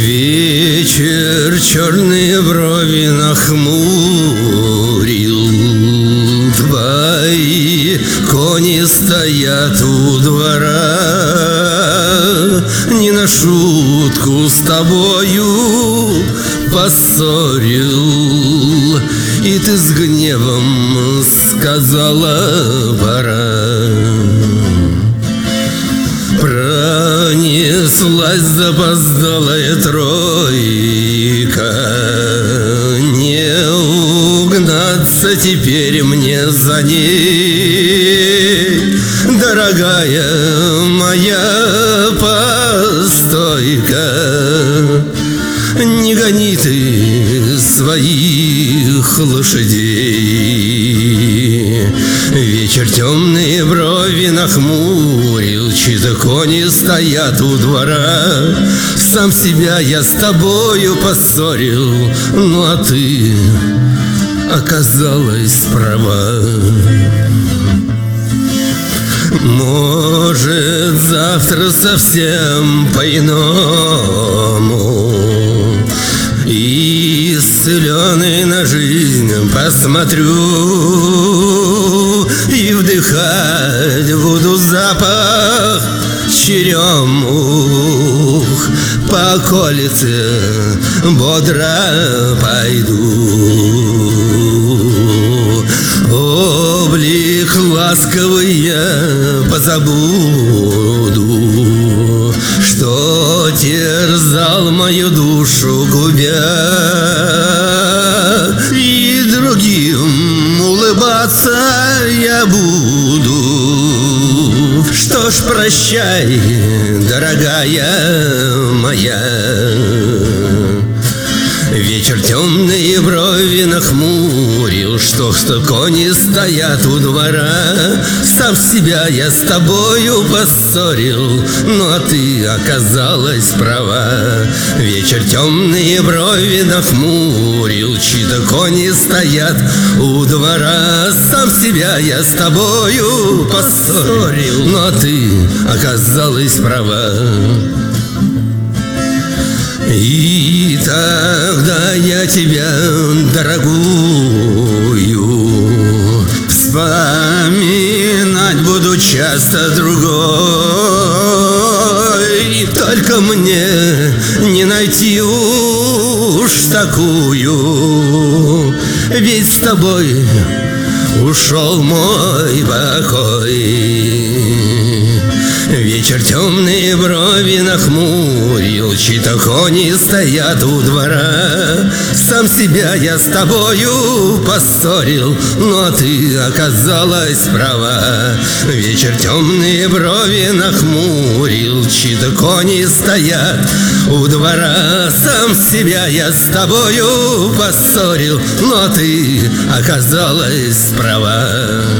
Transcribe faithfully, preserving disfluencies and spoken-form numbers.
Вечер черные брови нахмурил, твои кони стоят у двора. Не на шутку с тобою поссорил, и ты с гневом сказала: пора. Пронеслась запоздалая тройка, не угнаться теперь мне за ней. Дорогая моя, постой-ка, не гони ты своих лошадей. Вечер темные брови нахмурил, чьи-то кони стоят у двора. Сам себя я с тобою поссорил, ну а ты оказалась права. Может, завтра совсем по-иному, исцеленный на жизнь посмотрю, и вдыхать буду запах черемух. По околице бодро пойду, облик ласковый я позабуду, что терзал мою душу губя, и другим улыбаться я буду. Что ж, прощай, дорогая моя. Вечер темные брови нахмурил, что, что кони стоят у двора. Сам себя я с тобою поссорил, ну а ты оказалась права. Вечер темные брови нахмурил, чьи-то кони стоят у двора. Сам себя я с тобою поссорил, ну а ты оказалась права. И тогда я тебя, дорогую, вспоминать буду часто другой. Только мне не найти уж такую, ведь с тобой ушел мой покой. Вечер темные брови нахмурил, чьи-то кони стоят у двора. Сам себя я с тобою поссорил, ну а ты оказалась права. Вечер темные брови нахмурил, чьи-то кони стоят у двора. Сам себя я с тобою поссорил, ну а ты оказалась права.